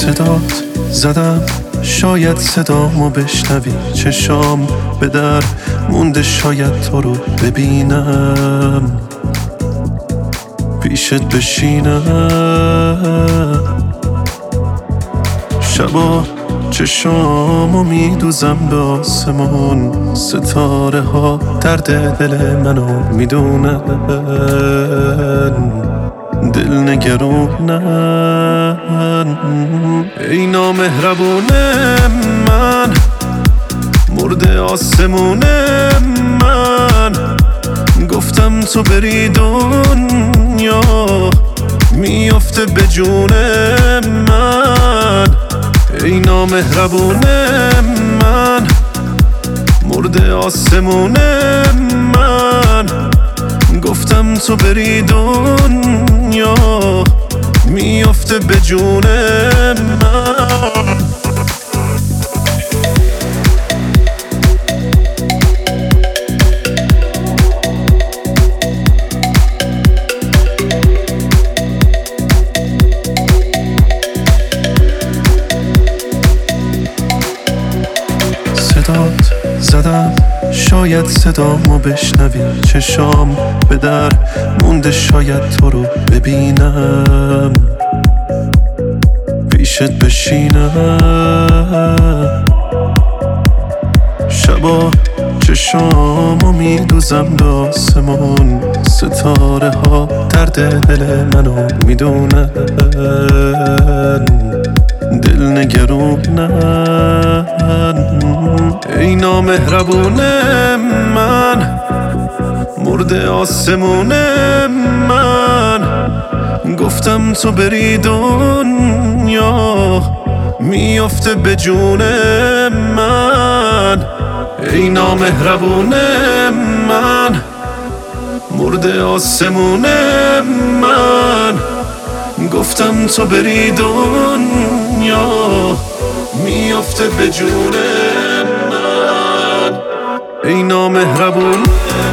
صدات زدم شاید صدامو بشنوی، چشام به در مونده شاید تو رو ببینم، پیشت بشینم. شبا چشامو میدوزم به آسمون، ستاره ها درد دل منو میدونن، دل نگرونن. ای نامهربون من، مرده آسمون من، گفتم تو بری دنیا میافته به جون من. ای نامهربون من، مرده آسمون من، گفتم تو بری دنیا میافته به جون من. صدات زدم شاید صدامو بشنوی، چشام به در مونده شاید تو رو ببینم، پیشت بشینم. شبا چشامو میدوزم به آسمون، ستاره ها درد دل منو میدونن، دل نگرونن. ای نامهربون من، مرده آسمون من، گفتم تو بری دنیا میافته به جون من. ای نامهربون من، مرده آسمون من، گفتم تو بری دنیا میافته به جون من. ای نامهربون